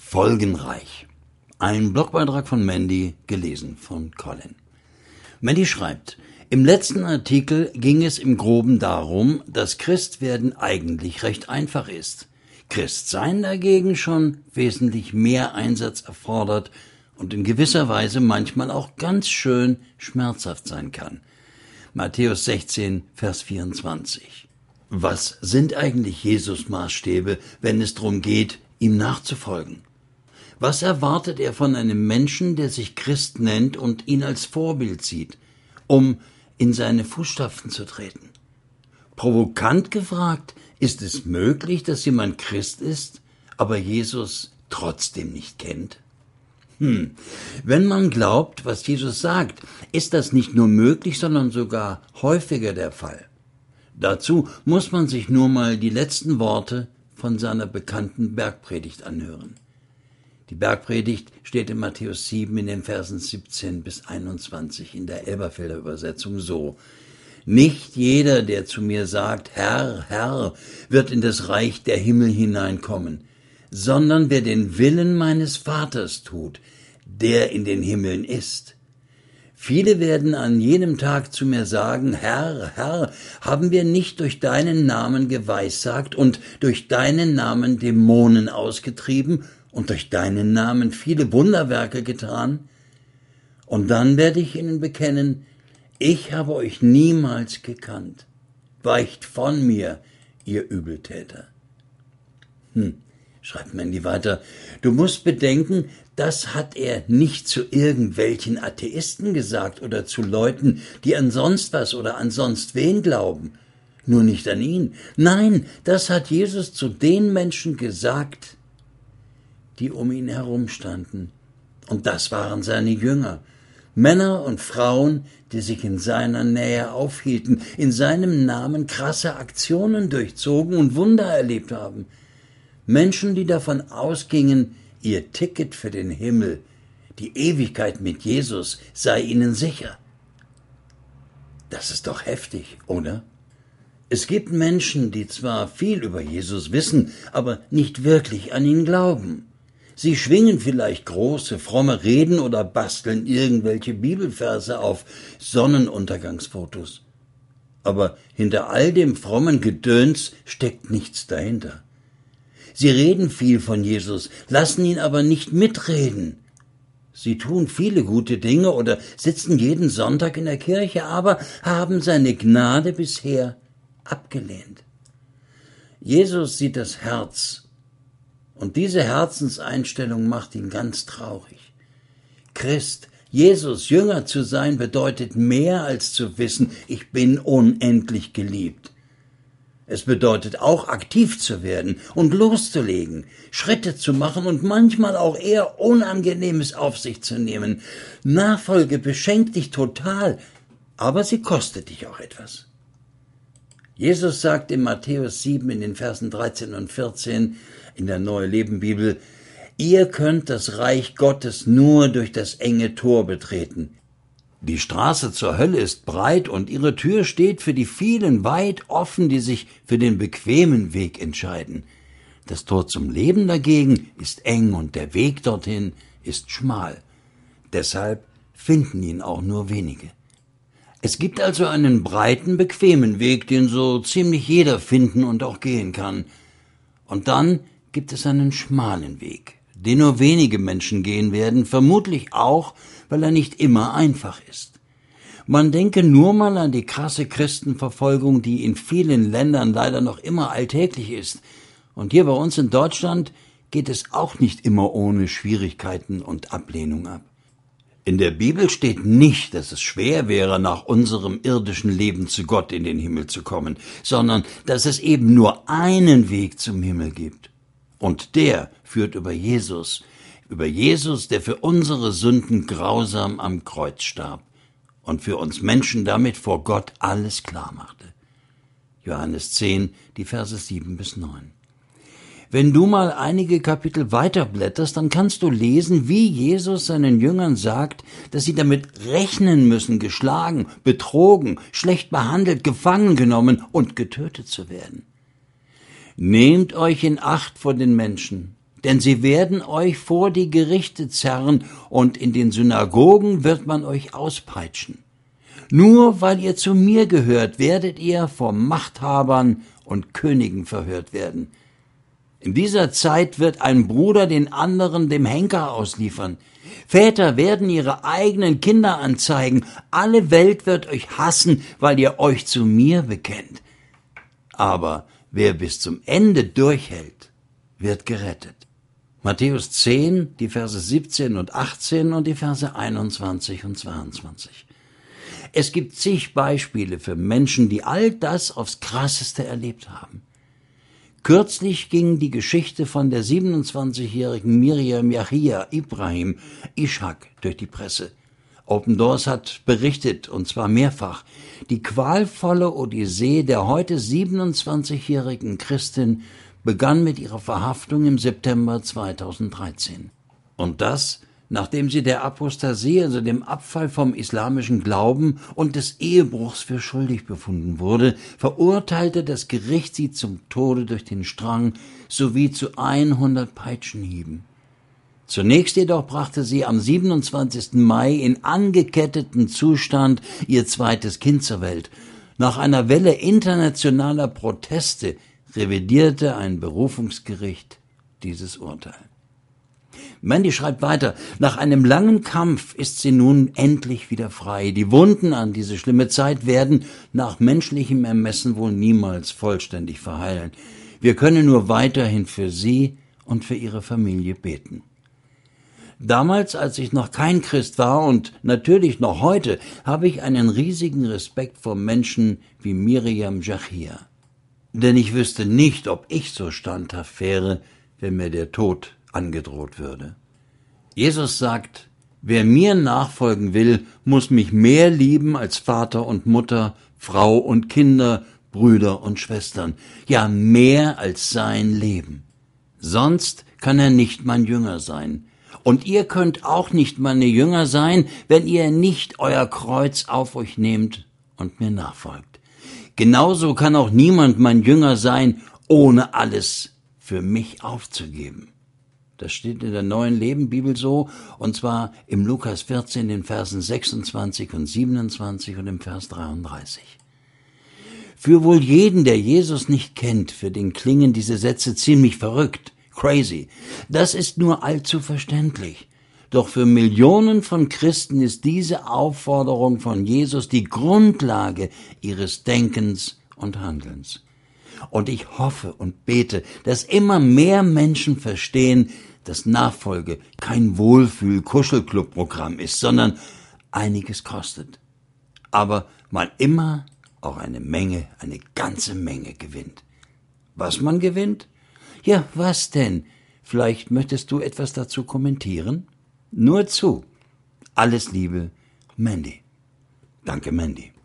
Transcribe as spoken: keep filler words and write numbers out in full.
Folgenreich. Ein Blogbeitrag von Mandy, gelesen von Colin. Mandy schreibt, im letzten Artikel ging es im Groben darum, dass Christwerden eigentlich recht einfach ist. Christsein dagegen schon wesentlich mehr Einsatz erfordert und in gewisser Weise manchmal auch ganz schön schmerzhaft sein kann. Matthäus sechzehn, Vers vierundzwanzig. Was sind eigentlich Jesus' Maßstäbe, wenn es darum geht, ihm nachzufolgen? Was erwartet er von einem Menschen, der sich Christ nennt und ihn als Vorbild sieht, um in seine Fußstapfen zu treten? Provokant gefragt, ist es möglich, dass jemand Christ ist, aber Jesus trotzdem nicht kennt? Hm, wenn man glaubt, was Jesus sagt, ist das nicht nur möglich, sondern sogar häufiger der Fall. Dazu muss man sich nur mal die letzten Worte von seiner bekannten Bergpredigt anhören. Die Bergpredigt steht in Matthäus sieben in den Versen siebzehn bis einundzwanzig in der Elberfelder Übersetzung so: Nicht jeder, der zu mir sagt, Herr, Herr, wird in das Reich der Himmel hineinkommen, sondern wer den Willen meines Vaters tut, der in den Himmeln ist. Viele werden an jenem Tag zu mir sagen, Herr, Herr, haben wir nicht durch deinen Namen geweissagt und durch deinen Namen Dämonen ausgetrieben und durch deinen Namen viele Wunderwerke getan? Und dann werde ich ihnen bekennen, ich habe euch niemals gekannt. Weicht von mir, ihr Übeltäter. Hm, schreibt Mandy weiter, du musst bedenken, das hat er nicht zu irgendwelchen Atheisten gesagt oder zu Leuten, die an sonst was oder an sonst wen glauben. Nur nicht an ihn. Nein, das hat Jesus zu den Menschen gesagt, die um ihn herumstanden. Und das waren seine Jünger. Männer und Frauen, die sich in seiner Nähe aufhielten, in seinem Namen krasse Aktionen durchzogen und Wunder erlebt haben. Menschen, die davon ausgingen, ihr Ticket für den Himmel, die Ewigkeit mit Jesus, sei ihnen sicher. Das ist doch heftig, oder? Es gibt Menschen, die zwar viel über Jesus wissen, aber nicht wirklich an ihn glauben. Sie schwingen vielleicht große, fromme Reden oder basteln irgendwelche Bibelverse auf Sonnenuntergangsfotos. Aber hinter all dem frommen Gedöns steckt nichts dahinter. Sie reden viel von Jesus, lassen ihn aber nicht mitreden. Sie tun viele gute Dinge oder sitzen jeden Sonntag in der Kirche, aber haben seine Gnade bisher abgelehnt. Jesus sieht das Herz. Und diese Herzenseinstellung macht ihn ganz traurig. Christ, Jesus, Jünger zu sein, bedeutet mehr als zu wissen, ich bin unendlich geliebt. Es bedeutet auch, aktiv zu werden und loszulegen, Schritte zu machen und manchmal auch eher Unangenehmes auf sich zu nehmen. Nachfolge beschenkt dich total, aber sie kostet dich auch etwas. Jesus sagt in Matthäus sieben in den Versen dreizehn und vierzehn in der Neue Leben Bibel, ihr könnt das Reich Gottes nur durch das enge Tor betreten. Die Straße zur Hölle ist breit und ihre Tür steht für die vielen weit offen, die sich für den bequemen Weg entscheiden. Das Tor zum Leben dagegen ist eng und der Weg dorthin ist schmal. Deshalb finden ihn auch nur wenige. Es gibt also einen breiten, bequemen Weg, den so ziemlich jeder finden und auch gehen kann. Und dann gibt es einen schmalen Weg, den nur wenige Menschen gehen werden, vermutlich auch, weil er nicht immer einfach ist. Man denke nur mal an die krasse Christenverfolgung, die in vielen Ländern leider noch immer alltäglich ist. Und hier bei uns in Deutschland geht es auch nicht immer ohne Schwierigkeiten und Ablehnung ab. In der Bibel steht nicht, dass es schwer wäre, nach unserem irdischen Leben zu Gott in den Himmel zu kommen, sondern dass es eben nur einen Weg zum Himmel gibt. Und der führt über Jesus, über Jesus, der für unsere Sünden grausam am Kreuz starb und für uns Menschen damit vor Gott alles klar machte. Johannes zehn, die Verse sieben bis neun. Wenn du mal einige Kapitel weiterblätterst, dann kannst du lesen, wie Jesus seinen Jüngern sagt, dass sie damit rechnen müssen, geschlagen, betrogen, schlecht behandelt, gefangen genommen und getötet zu werden. Nehmt euch in Acht vor den Menschen, denn sie werden euch vor die Gerichte zerren und in den Synagogen wird man euch auspeitschen. Nur weil ihr zu mir gehört, werdet ihr vor Machthabern und Königen verhört werden. In dieser Zeit wird ein Bruder den anderen dem Henker ausliefern. Väter werden ihre eigenen Kinder anzeigen. Alle Welt wird euch hassen, weil ihr euch zu mir bekennt. Aber wer bis zum Ende durchhält, wird gerettet. Matthäus zehn, die Verse siebzehn und achtzehn und die Verse einundzwanzig und zweiundzwanzig. Es gibt zig Beispiele für Menschen, die all das aufs Krasseste erlebt haben. Kürzlich ging die Geschichte von der siebenundzwanzigjährigen Miriam Yahia Ibrahim Ishak durch die Presse. Open Doors hat berichtet, und zwar mehrfach, die qualvolle Odyssee der heute siebenundzwanzigjährigen Christin begann mit ihrer Verhaftung im September zweitausenddreizehn. Und das, nachdem sie der Apostasie, also dem Abfall vom islamischen Glauben und des Ehebruchs für schuldig befunden wurde, verurteilte das Gericht sie zum Tode durch den Strang sowie zu hundert Peitschenhieben. Zunächst jedoch brachte sie am siebenundzwanzigsten Mai in angeketteten Zustand ihr zweites Kind zur Welt. Nach einer Welle internationaler Proteste revidierte ein Berufungsgericht dieses Urteil. Mandy schreibt weiter, nach einem langen Kampf ist sie nun endlich wieder frei. Die Wunden an diese schlimme Zeit werden nach menschlichem Ermessen wohl niemals vollständig verheilen. Wir können nur weiterhin für sie und für ihre Familie beten. Damals, als ich noch kein Christ war und natürlich noch heute, habe ich einen riesigen Respekt vor Menschen wie Miriam Yahia. Denn ich wüsste nicht, ob ich so standhaft wäre, wenn mir der Tod angedroht würde. Jesus sagt, wer mir nachfolgen will, muss mich mehr lieben als Vater und Mutter, Frau und Kinder, Brüder und Schwestern, ja mehr als sein Leben. Sonst kann er nicht mein Jünger sein. Und ihr könnt auch nicht meine Jünger sein, wenn ihr nicht euer Kreuz auf euch nehmt und mir nachfolgt. Genauso kann auch niemand mein Jünger sein, ohne alles für mich aufzugeben. Das steht in der Neuen Leben Bibel so, und zwar im Lukas vierzehn, den Versen sechsundzwanzig und siebenundzwanzig und im Vers dreiunddreißig. Für wohl jeden, der Jesus nicht kennt, für den klingen diese Sätze ziemlich verrückt, crazy. Das ist nur allzu verständlich. Doch für Millionen von Christen ist diese Aufforderung von Jesus die Grundlage ihres Denkens und Handelns. Und ich hoffe und bete, dass immer mehr Menschen verstehen, dass Nachfolge kein Wohlfühl-Kuschelclub-Programm ist, sondern einiges kostet. Aber man immer auch eine Menge, eine ganze Menge gewinnt. Was man gewinnt? Ja, was denn? Vielleicht möchtest du etwas dazu kommentieren? Nur zu. Alles Liebe, Mandy. Danke, Mandy.